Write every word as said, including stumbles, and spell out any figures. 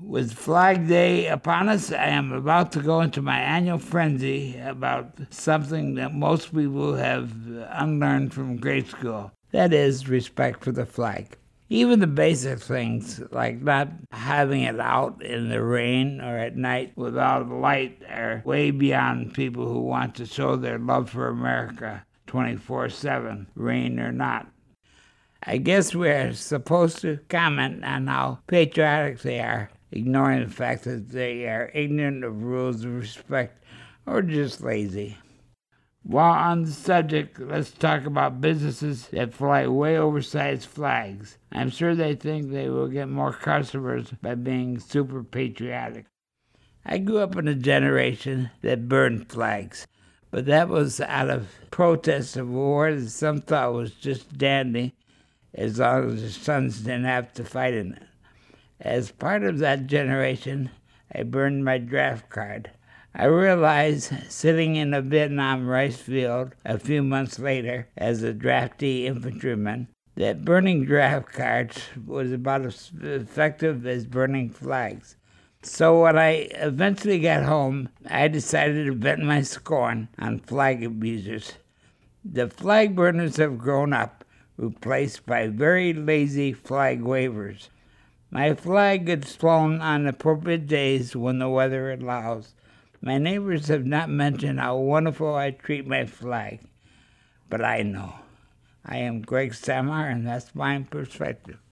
With Flag Day upon us, I am about to go into my annual frenzy about something that most people have unlearned from grade school. That is respect for the flag. Even the basic things, like not having it out in the rain or at night without light, are way beyond people who want to show their love for America twenty-four seven, rain or not. I guess we're supposed to comment on how patriotic they are, ignoring the fact that they are ignorant of rules of respect or just lazy. While on the subject, let's talk about businesses that fly way oversized flags. I'm sure they think they will get more customers by being super patriotic. I grew up in a generation that burned flags, but that was out of protest of war that some thought was just dandy, as long as the sons didn't have to fight in it. As part of that generation, I burned my draft card. I realized, sitting in a Vietnam rice field a few months later as a drafty infantryman, that burning draft cards was about as effective as burning flags. So when I eventually got home, I decided to vent my scorn on flag abusers. The flag burners have grown up, replaced by very lazy flag wavers. My flag gets flown on appropriate days when the weather allows. My neighbors have not mentioned how wonderful I treat my flag, but I know. I am Greg Samar, and that's my perspective.